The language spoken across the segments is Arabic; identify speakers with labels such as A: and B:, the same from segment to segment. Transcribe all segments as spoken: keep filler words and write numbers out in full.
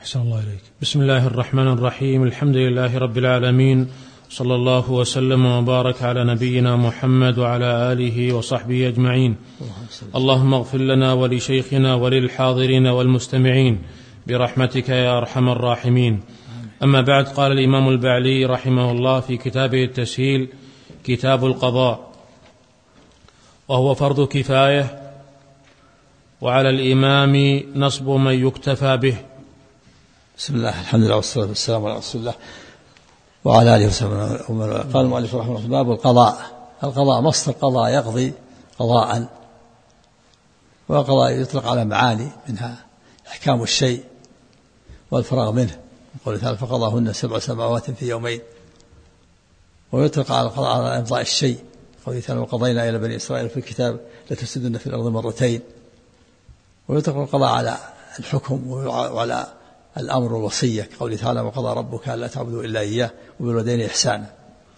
A: أحسن الله إليك. بسم الله الرحمن الرحيم. الحمد لله رب العالمين، صلى الله وسلم وبارك على نبينا محمد وعلى آله وصحبه أجمعين. اللهم اغفر لنا ولشيخنا وللحاضرين والمستمعين برحمتك يا أرحم الراحمين. أما بعد، قال الإمام البعلي رحمه الله في كتابه التسهيل كتاب القضاء: وهو فرض كفاية، وعلى الإمام نصب من يكتفى به.
B: بسم الله، الحمد لله والصلاة والسلام على رسول الله وعلى آله وصحبه ومن والاه. قال المؤلف رحمه الله: باب القضاء. القضاء مصدر قضاء يقضي قضاء، والقضاء يطلق على معاني، منها إحكام الشيء والفراغ منه، قوله تعالى: فقضاهن سبع سماوات في يومين. ويطلق على القضاء على إمضاء الشيء، قوله تعالى: وقضينا إلى بني إسرائيل في الكتاب لتفسدن في الأرض مرتين. ويطلق القضاء على الحكم وعلى الأمر والوصية، قوله تعالى: وقضى ربك ألا تعبدوا إلا إياه وبالوالدين إحسانا.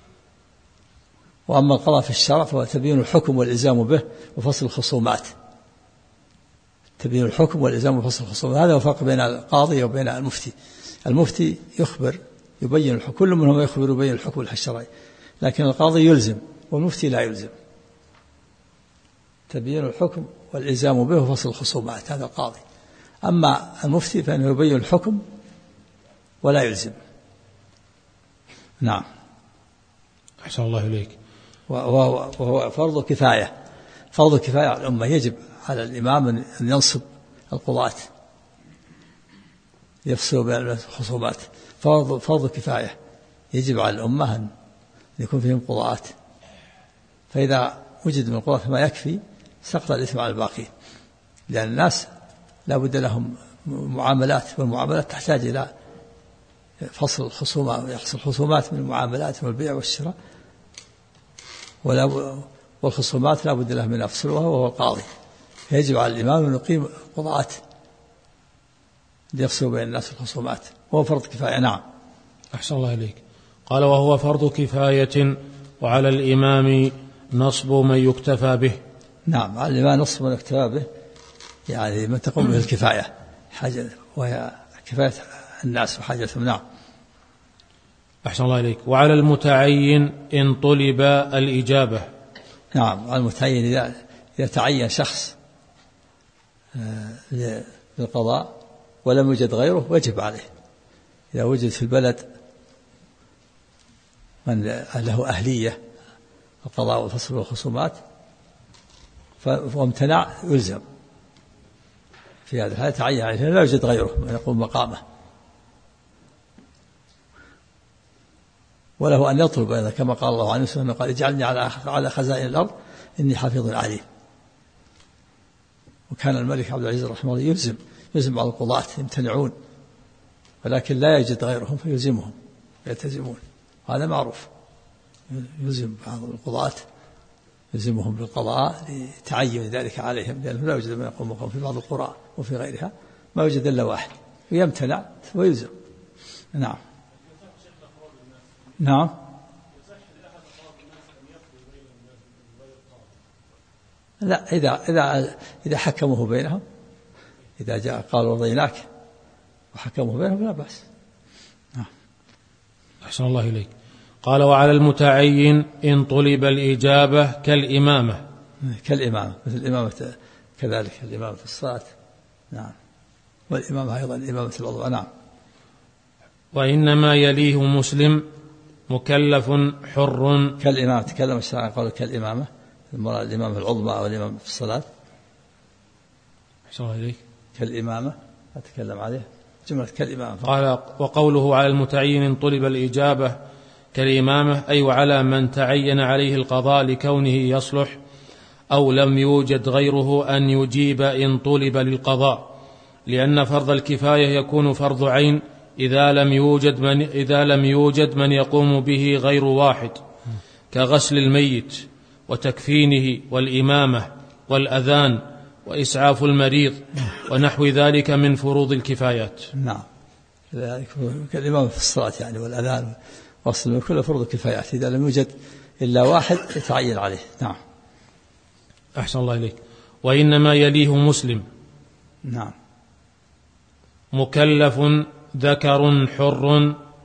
B: وأما القضاء في الشرع فهو تبيين الحكم والإلزام به وفصل الخصومات. تبيين الحكم والإلزام وفصل الخصومات، هذا هو الفرق بين القاضي وبين المفتي. المفتي يخبر يبين الحكم، كل منهم يخبر يبين الحكم الشرعي، لكن القاضي يلزم والمفتي لا يلزم. تبيين الحكم والإلزام به وفصل الخصومات، هذا القاضي. أما المفتي فإنه يبين الحكم ولا يلزم. نعم.
A: أحسن الله إليك.
B: وهو فرض كفاية. فرض كفاية على الأمة، يجب على الإمام أن ينصب القضاة يفصل بين الخصومات. فرض فرض كفاية، يجب على الأمة أن يكون فيهم قضاة، فإذا وجد من القضاة ما يكفي سقط الإثم على الباقين، لأن الناس لا بد لهم معاملات، والمعاملات تحتاج إلى فصل الخصومات، يحصل خصومات من المعاملات والبيع والشراء، والخصومات لا بد لها من أفصلها، وهو القاضي. يجب على الإمام أن يقيم قضاة ليفصلوا بين الناس الخصومات، وهو فرض كفاية. نعم.
A: أحسن الله إليك. قال: وهو فرض كفاية، وعلى الإمام نصب من يكتفى به.
B: نعم، على الإمام نصب من يكتفى به، يعني من تقوم به الكفاية، حاجة وهي كفاية الناس وحاجتهم. نعم.
A: أحسن الله إليك. وعلى المتعين إن طلب الإجابة.
B: نعم، على المتعين إذا إذا تعين شخص للقضاء ولم يوجد غيره وجب عليه. إذا وجد في البلد من له أهلية القضاء والفصل والخصومات فامتنع يلزم في هذا الحال، تعين عليه، لا يوجد غيره من يقوم مقامه. وله أن يطلب أيضا، كما قال الله عنه وسلم: قال: اجعلني على خزائن الأرض إني حفيظ عليم. وكان الملك عبد العزيز رحمه الله يلزم يلزم بعض القضاة يمتنعون، ولكن لا يجد غيرهم فيلزمهم يلتزمون، هذا معروف. يلزم بعض القضاة يلزمهم بالقضاء لتعين ذلك عليهم، لأنه لا يوجد من يقوم مقام في بعض القرى وفي غيرها ما يوجد إلا واحد، ويمتنع ويلزم. نعم. نعم. لا، إذا إذا إذا حكموه بينهم، إذا جاء قالوا رضيناك وحكموه بينهم لا بأس. نعم.
A: أحسن الله إليك. قال: وعلى المتعين إن طلب الإجابة كالإمامة.
B: كالإمامة، مثل الإمامة كذلك، الإمامة في الصلاة. نعم. والإمامة أيضا إمامة الوضوء. نعم.
A: وإنما يليه مسلم مكلف حر.
B: كالإمامة، تكلم الشرع عن قول كالإمامة، المراد الإمامة العظمى أو الإمامة في الصلاة.
A: أحسن الله إليك.
B: كالإمامة أتكلم عليه جملة كالإمامة.
A: قال: وقوله على المتعين إن طلب الإجابة كالإمامة، أي وعلى من تعين عليه القضاء لكونه يصلح أو لم يوجد غيره أن يجيب إن طلب للقضاء، لأن فرض الكفاية يكون فرض عين إذا لم يوجد من إذا لم يوجد من يقوم به غير واحد، كغسل الميت وتكفينه والإمامة والأذان وإسعاف المريض ونحو ذلك من فروض الكفايات.
B: نعم، كالإمامة في الصلاة يعني، والأذان وغسل كل فروض الكفايات، إذا لم يوجد إلا واحد يتعين عليه. نعم.
A: أحسن الله إليك. وإنما يليه مسلم.
B: نعم.
A: مكلف ذكر حر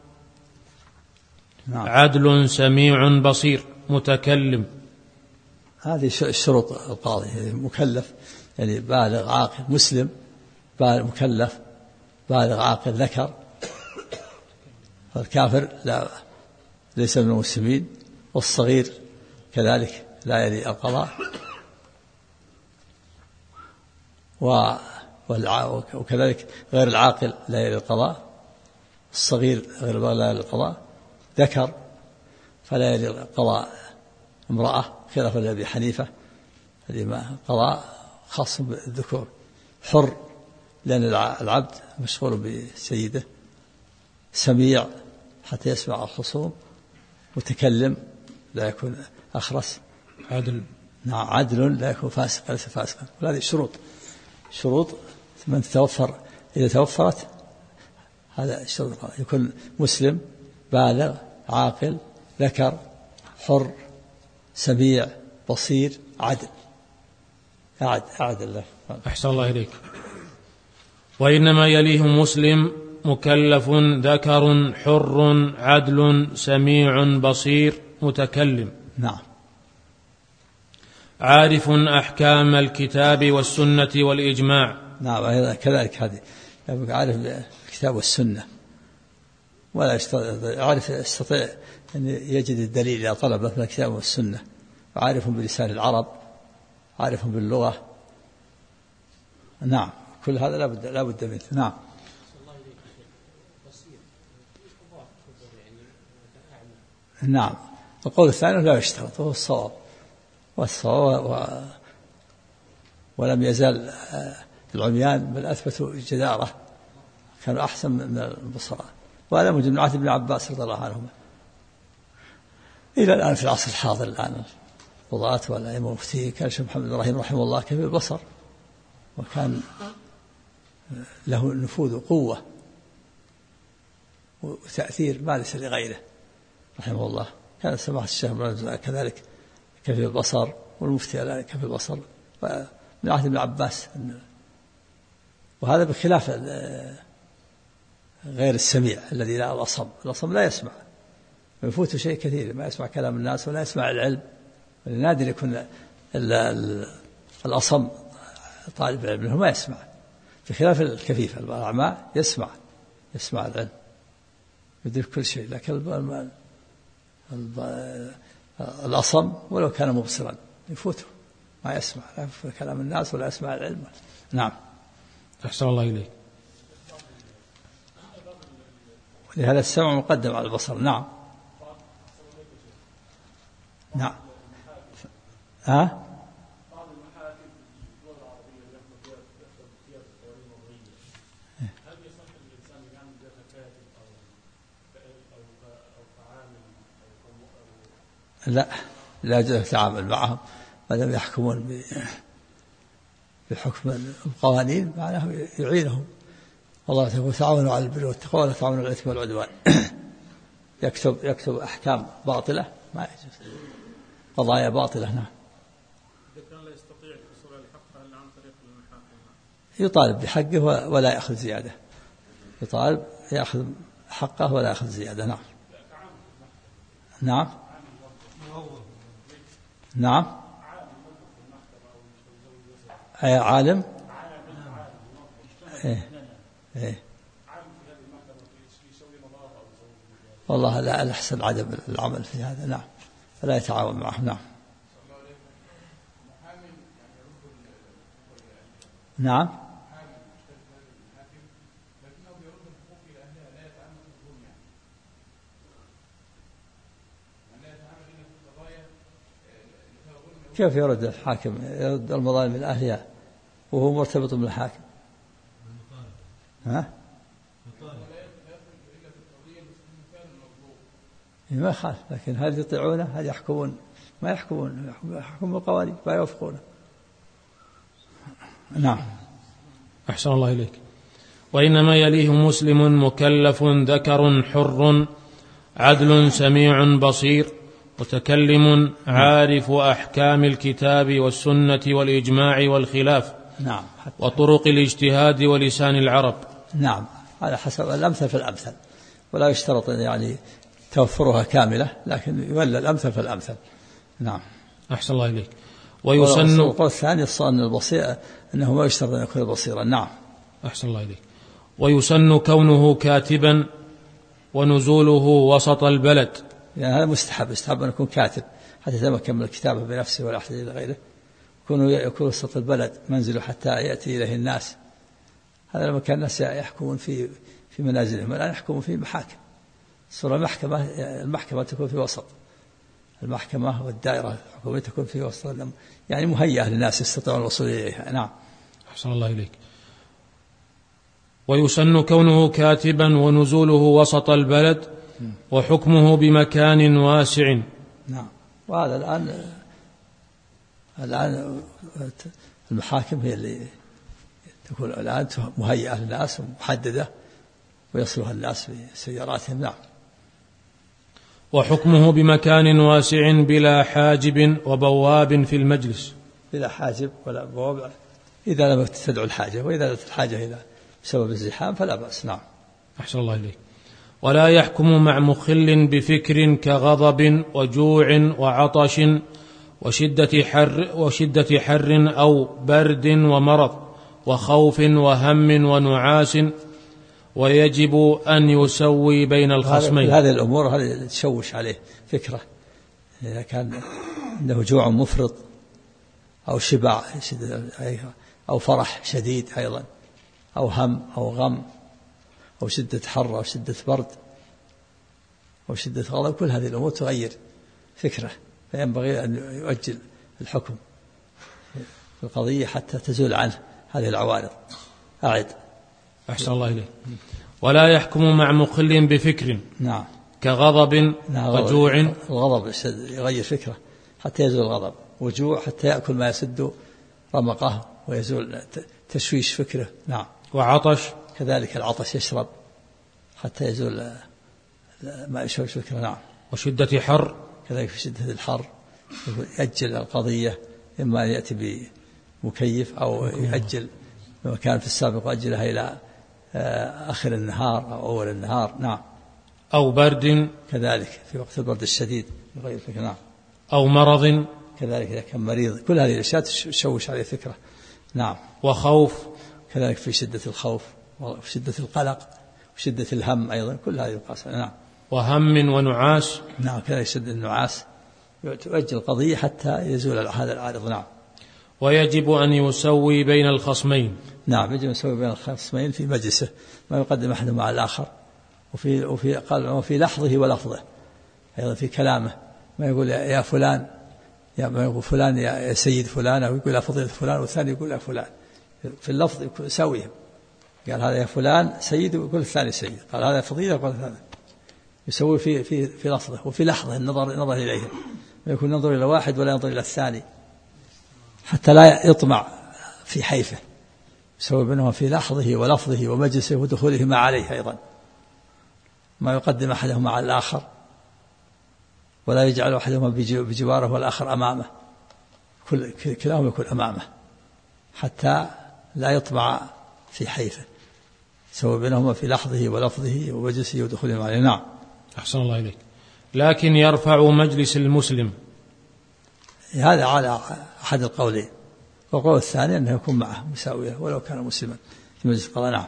A: نعم. عدل سميع بصير متكلم.
B: هذه الشروط القاضي، يعني مكلف يعني بالغ عاقل مسلم، بالغ مكلف بالغ عاقل ذكر. فالكافر لا ليس من المسلمين، والصغير كذلك لا يلي القضاء، وكذلك غير العاقل لا يلي القضاء، الصغير غير البالغ لا يلي القضاء، ذكر فلا يلي القضاء امرأة خلافا لأبي حنيفة القضاء خاص بالذكور، حر لأن العبد مشغول بسيده، سميع حتى يسمع الخصوم، متكلم لا يكون أخرس،
A: عدل
B: نعم عدل لا يكون فاسق ليس فاسقا. وهذه شروط شروط من تتوفر إذا توفرت هذا الشروط، يكون مسلم بالغ عاقل ذكر حر سميع بصير عدل. أعد أعد الله.
A: أحسن الله إليك. وإنما يليه مسلم مكلف ذكر حر عدل سميع بصير متكلم.
B: نعم.
A: عارف أحكام الكتاب والسنة والإجماع.
B: نعم أيضا كذلك هذه عارف الكتاب والسنة، ولا عارف يستطيع أن يجد الدليل إذا طلبه من الكتاب والسنة، وعارف بلسان العرب، عارف باللغة. نعم كل هذا لا بد لا بد منه. نعم. نعم القول الثاني لا يشترط وهو الصواب، والصواب و... ولم يزال العميان بل أثبتوا جدارة، كانوا أحسن من البصراء. وهذا من جماعة ابن عباس رضي الله عنهما إلى الآن في العصر الحاضر. الآن القضاة والأئمة والمفتي كان الشيخ محمد بن إبراهيم رحمه الله كبير البصر، وكان له نفوذ وقوة وتأثير ما ليس لغيره رحمه الله. كان سماحة الشيخ كذلك كفي البصر، والمفتي كذلك كفي البصر من عهد ابن عباس. وهذا بخلاف غير السميع الذي لا الأصم، الأصم لا يسمع، يفوته شيء كثير، ما يسمع كلام الناس ولا يسمع العلم. نادر يكون الأصم طالب العلم منه ما يسمع، بخلاف الكفيف الأعمى يسمع يسمع العلم يدرك كل شيء. لكن الأصم ولو كان مبصرا يفوته ما يسمع، لا يفوت كلام الناس ولا يسمع العلم. نعم.
A: أحسن الله إليك.
B: ولهذا السمع مقدم على البصر. نعم. نعم. ها؟ لا لا يجوز التعامل معهم ما دام يحكمون بحكم القوانين، معناه يعينهم. والله يقول تعاونوا على البر والتقوى ولا تعاونوا على الإثم والعدوان. يكتب يكتب أحكام باطلة ما يجوز، قضايا باطلة. نعم.
C: إذا كان لا يستطيع الحصول على حقه إلا عن طريق المحاكم
B: يطالب بحقه ولا يأخذ زيادة، يطالب يأخذ حقه ولا يأخذ زيادة. نعم. نعم. نعم. أي عالم. إيه. إيه. والله لا الأحسن عدم العمل في هذا. نعم فلا يتعاون معه. نعم. نعم. كيف يرد الحاكم يرد المظالم لأهلها وهو مرتبط بالحاكم؟ ها؟ ما يخالف، لكن هل يطيعونه؟ هل يحكمون؟ ما يحكمون، يحكمون القوانين ما يوافقونه. نعم.
A: أحسن الله إليك. وإنما يليه مسلم مكلف ذكر حر عدل سميع بصير متكلم عارف أحكام الكتاب والسنة والإجماع والخلاف.
B: نعم.
A: وطرق الاجتهاد ولسان العرب.
B: نعم على حسب الأمثل فالأمثل، ولا يشترط يعني توفرها كاملة، لكن يولى الأمثل فالأمثل. نعم.
A: أحسن الله إليك. ويسن
B: القول الثاني الصان البصير أنه ما يشترط أن يكون بصيرا. نعم.
A: أحسن الله إليك. ويسن كونه كاتبا ونزوله وسط البلد،
B: يعني هذا مستحب، يستحب أن يكون كاتب حتى يتمكن من الكتابة بنفسه ولا يحتاج إلى غيره. يكون يكون وسط البلد منزله حتى يأتي إليه الناس. هذا لما كان الناس يحكمون في في منازلهم، الآن يحكمون في محاكم. صورة المحكمة المحكمة تكون في وسط المحكمة، والدائرة الحكومية تكون في وسط، يعني مهيئة للناس يستطيعون الوصول إليها. نعم.
A: أحسن الله إليك. ويسن كونه كاتبا ونزوله وسط البلد وحكمه بمكان واسع.
B: نعم. وهذا الآن الآن المحاكم هي اللي تكون الآن مهيئة للناس ومحددة ويصلها الناس بسياراتهم. نعم.
A: وحكمه بمكان واسع بلا حاجب وبواب في المجلس.
B: بلا حاجب ولا بواب إذا لم تدعو الحاجة، وإذا لم الحاجة إلى بسبب الزحام فلا بأس. نعم.
A: أحسن الله إليك. ولا يحكم مع مخل بفكر كغضب وجوع وعطش وشدة حر وشدة حر أو برد ومرض وخوف وهم ونعاس، ويجب أن يسوي بين الخصمين.
B: هذه الأمور هذه تشوش عليه فكرة، إذا كان عنده جوع مفرط أو شبع أو فرح شديد أيضا أو هم أو غم أو شدة حر أو شدة برد أو شدة غضب، كل هذه الأمور تغير فكرة، فينبغي أن يؤجل الحكم في القضية حتى تزول عنه هذه العوارض. أعد.
A: أحسن الله إليه. ولا يحكم مع مخل بفكر.
B: نعم.
A: كغضب وجوع.
B: الغضب يغير فكرة حتى يزول الغضب، وجوع حتى يأكل ما يسد رمقه ويزول تشويش فكره. نعم.
A: وعطش
B: كذلك العطش يشرب حتى يزول ما يشوش فكره. نعم.
A: وشدة حر
B: كذلك في شدة الحر يأجل القضية، إما يأتي بمكيف أو يأجل لما كان في السابق أجلها إلى آخر النهار أو أول النهار. نعم.
A: أو برد
B: كذلك في وقت البرد الشديد يغير فكرة. نعم.
A: أو مرض
B: كذلك إذا كان مريض، كل هذه الأشياء تشوش عليه فكرة. نعم.
A: وخوف
B: كذلك في شدة الخوف وفي شدة القلق وشدة الهم أيضا، كل هذه القصة. نعم.
A: وهم ونعاس.
B: نعم. كذلك شدة النعاس تؤجل القضية حتى يزول هذا العارض. نعم.
A: ويجب أن يسوي بين الخصمين.
B: نعم. يجب أن يسوي بين الخصمين في مجلسه، ما يقدم أحد مع الآخر، وفي وفي قال وفي لحظه ولفظه أيضا في كلامه، ما يقول يا فلان، يا ما يقول فلان يا سيد فلان، أو يقول يا فضيلة فلان، والثاني يقول يا فلان. في اللفظ يكون سويهم، قال هذا يا فلان سيد ويقول الثاني سيد، قال هذا فضيلة وقال هذا، يسوي في في في لفظه وفي لحظه النظر النظر إليه، ما يكون ينظر إلى واحد ولا ينظر إلى الثاني حتى لا يطمع في حيفه، يسوي بينهما في لحظه ولفظه ومجلسه ودخوله ما عليه أيضا، ما يقدم أحدهما على الآخر ولا يجعل أحدهما بجواره والآخر أمامه، كل كلاهما يكون أمامه حتى لا يطمع في حيفه، سوى بينهما في لحظه ولفظه ومجلسه ودخوله عليه. نعم.
A: أحسن الله إليك. لكن يرفع مجلس المسلم،
B: هذا على أحد القولين، والقول الثاني أنه يكون معه مساوية ولو كان مسلما في مجلس القضاء. نعم.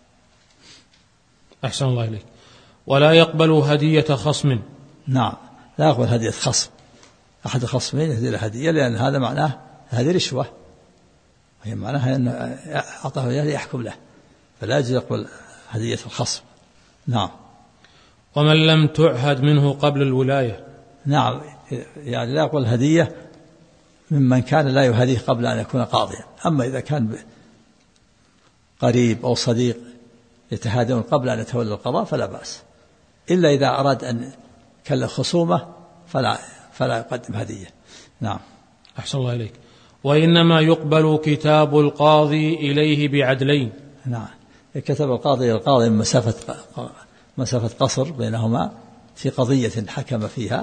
A: أحسن الله إليك. ولا يقبل هدية خصم.
B: نعم. لا يقبل هدية خصم، أحد الخصمين يهدي له هدية، لأن هذا معناه هذه رشوة، وهي معناها أن أعطاه إياه ليحكم له، فلا يجوز يقبل هدية الخصم. نعم.
A: ومن لم تعهد منه قبل الولاية.
B: نعم. يعني لا يقبل هدية ممن كان لا يهديه قبل أن يكون قاضيا، أما إذا كان قريب أو صديق يتهادون قبل أن يتولى القضاء فلا بأس، إلا إذا أراد أن كل خصومة فلا فلا يقدم هدية. نعم.
A: أحسن الله إليك. وإنما يقبل كتاب القاضي إليه بعدلين.
B: نعم. كتب القاضي إلى القاضي من مسافة مسافة قصر بينهما في قضية حكم فيها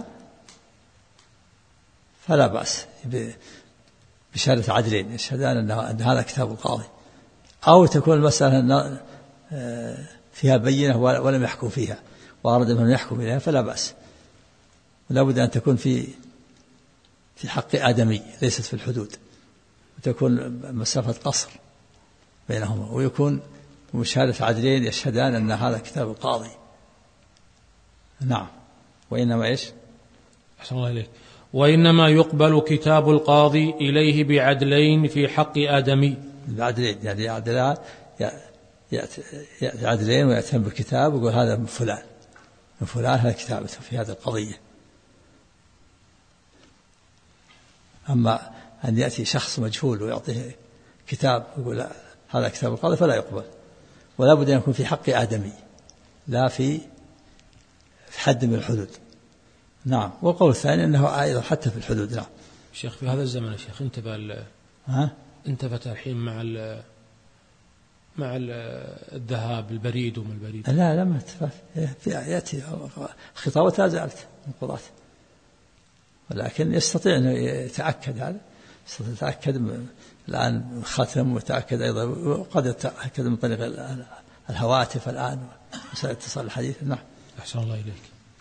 B: فلا بأس بشهادة عدلين يشهدان أن هذا كتاب القاضي، أو تكون المسألة فيها بينة ولم يحكم فيها وأراد من يحكم إليها فلا بأس. لا بد أن تكون في في حق آدمي ليست في الحدود، وتكون مسافة قصر بينهما، ويكون مشاهدة عدلين يشهدان أن هذا كتاب القاضي. نعم. وإنما إيش؟
A: أحسن الله إليك. وإنما يقبل كتاب القاضي إليه بعدلين في حق آدمي.
B: بعدلين يعني عدلان يأتي عدلين ويأتي بالكتاب ويقول هذا من فلان من فلان هذا كتابته في هذه القضية. أما أن يأتي شخص مجهول ويعطيه كتاب ويقول هذا كتاب القاضي فلا يقبل، ولا بد أن يكون في حق آدمي لا في حد من الحدود. نعم. والقول الثاني أنه أيضا حتى في الحدود. نعم.
A: شيخ في هذا الزمن يا شيخ انتبه
B: ها
A: انتبه الحين مع ال مع ال الذهاب البريد وما البريد.
B: لا لا ما يأتي خطابة لا زالت انقضت، ولكن يستطيع أن يتأكد هذا يستطيع يتأكد الآن ختم، ويتأكد أيضا وقد يتأكد من طريق الهواتف الآن وسائل الاتصال الحديث. نعم.
A: أحسن الله إليك.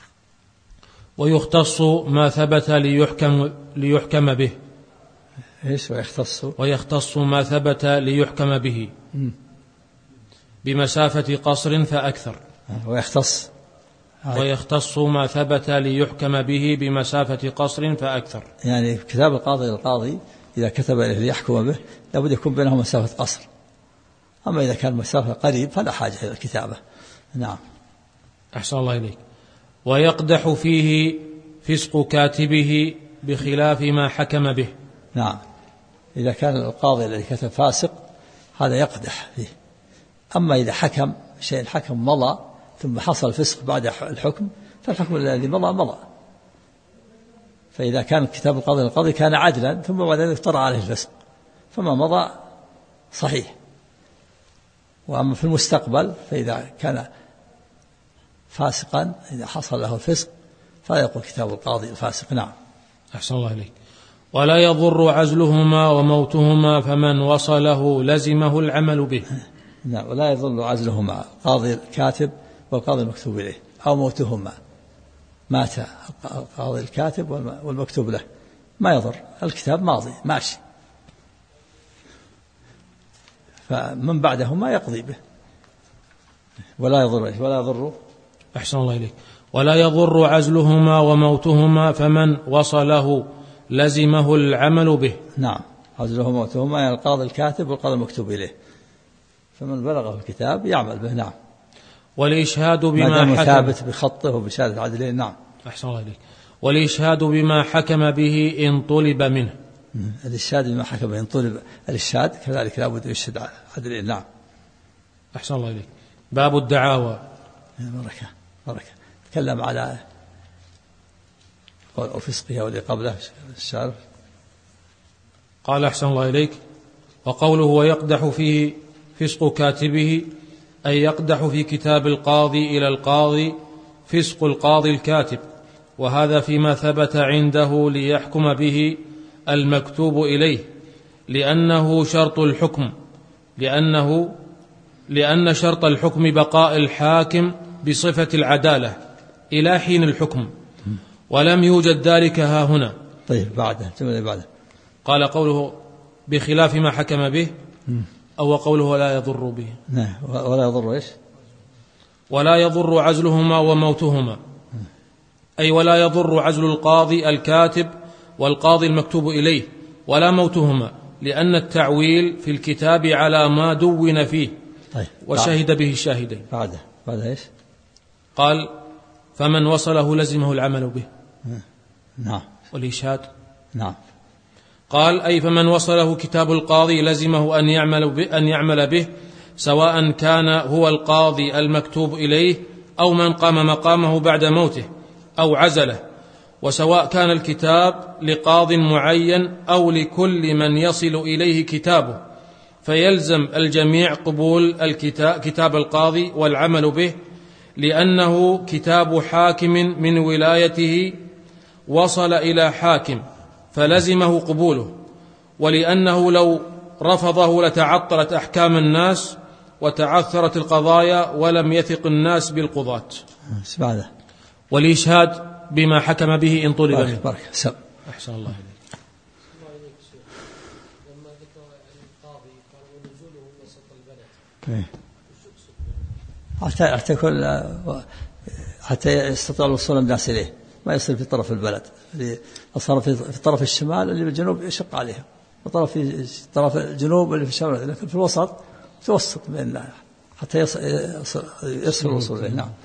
A: ويختص ما ثبت ليحكم ليحكم به.
B: إيش ويختص؟
A: ويختص ما ثبت ليحكم به م. بمسافة قصر فأكثر.
B: ويختص
A: ويختص ما ثبت ليحكم به بمسافة قصر فأكثر.
B: يعني كتاب القاضي للقاضي إذا كتب إليه ليحكم به لابد يكون بينهم مسافة قصر، أما إذا كان مسافة قريب فلا حاجة إلى الكتابة. نعم.
A: أحسن الله إليك. ويقدح فيه فسق كاتبه بخلاف ما حكم به.
B: نعم. إذا كان القاضي الذي كتب فاسق هذا يقدح فيه، أما إذا حكم شيء الحكم مضى ثم حصل فسق بعد الحكم فالحكم الذي مضى مضى. فإذا كان كتاب القاضي للقاضي كان عدلا ثم بعد ذلك طرأ عليه الفسق فما مضى صحيح. وأما في المستقبل فإذا كان فاسقا إذا حصل له الفسق فلا يقول كتاب القاضي الفاسق. نعم.
A: أحسن الله إليك. ولا يضر عزلهما وموتهما فمن وصله لزمه العمل به.
B: نعم. ولا يضر عزلهما القاضي الكاتب والقاضي المكتوب إليه أو موتهما، مات القاضي الكاتب والمكتوب له ما يضر، الكتاب ماضي ماشي، فمن بعدهما يقضي به. ولا يضر ولا يضر
A: أحسن الله إليك. ولا يضر عزلهما وموتهما فمن وصله لزمه العمل به.
B: نعم. عزلهما وموتهما يعني القاضي الكاتب والقاضي المكتوب إليه، فمن بلغه الكتاب يعمل به. نعم.
A: والإشهاد بما
B: ما دام
A: حكم
B: ثابت بخطه وبشهادة عدلين. نعم.
A: أحسن الله إليك. والإشهاد بما حكم به إن طلب منه.
B: الإشهاد بما حكم به إن طلب الإشهاد كذلك لا بد يشهد عدلين. نعم.
A: أحسن الله إليك. باب الدعاوى.
B: بركة بركة. تكلم على قول فسقها واللي قبله الشارف.
A: قال أحسن الله إليك. وقوله ويقدح فيه فسق كاتبه أي يقدح في كتاب القاضي إلى القاضي فسق القاضي الكاتب، وهذا فيما ثبت عنده ليحكم به المكتوب إليه، لأنه شرط الحكم لأنه لأن شرط الحكم بقاء الحاكم بصفة العدالة إلى حين الحكم، ولم يوجد ذلك ها هنا.
B: طيب بعده جملة بعده.
A: قال قوله بخلاف ما حكم به أو قوله ولا يضر به.
B: نعم. ولا يضر إيش؟
A: ولا يضر عزلهما وموتهما، أي ولا يضر عزل القاضي الكاتب والقاضي المكتوب إليه ولا موتهما، لأن التعويل في الكتاب على ما دون فيه.
B: طيب.
A: وشهد به الشاهدين.
B: بعده بعده إيش؟
A: قال فمن وصله لزمه العمل به.
B: نعم.
A: والإشهاد.
B: نعم.
A: قال أي فمن وصله كتاب القاضي لزمه أن يعمل به, أن يعمل به سواء كان هو القاضي المكتوب إليه أو من قام مقامه بعد موته أو عزله، وسواء كان الكتاب لقاض معين أو لكل من يصل إليه كتابه، فيلزم الجميع قبول الكتاب كتاب القاضي والعمل به، لأنه كتاب حاكم من ولايته وصل إلى حاكم فلزمه قبوله، ولأنه لو رفضه لتعطلت أحكام الناس وتعثرت القضايا ولم يثق الناس بالقضاة،
B: بعده
A: والإشهاد بما حكم به إن طلب منه.
B: بارك سب.
A: أحسن الله إليك.
D: لما ذكر القاضي قال ونزوله وسط البلد
B: حتى حتى كل حتى يستطيع الوصول الناس إليه، ما يصير في طرف البلد، اللي صار في طرف الشمال اللي بالجنوب يشق عليهم، وطرف في طرف الجنوب اللي في الشمال، لكن في الوسط توسط بين حتى يصل الوصول إليه. نعم.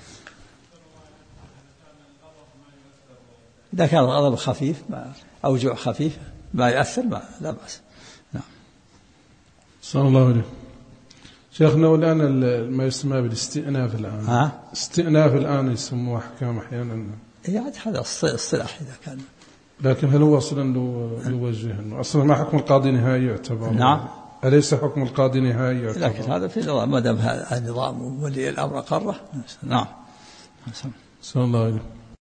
B: إذا كان الغضب خفيف أو جوع خفيف ما يؤثر ما لا بأس. نعم.
C: صلى الله عليه شيخنا. والآن ما يسمى بالاستئناف الآن
B: ها؟
C: استئناف الآن يسموه أحكام أحيانا.
B: يعني هذا الصلاح إذا كان،
C: لكن هل هو أصلا له وجه إنه أصلا ما حكم القاضي نهائي يعتبر؟
B: نعم.
C: أليس حكم القاضي نهائي يعتبر؟
B: لكن هذا في نظام، ما دام هذا النظام ولي الأمر قرره. نعم.
C: صلى الله عليه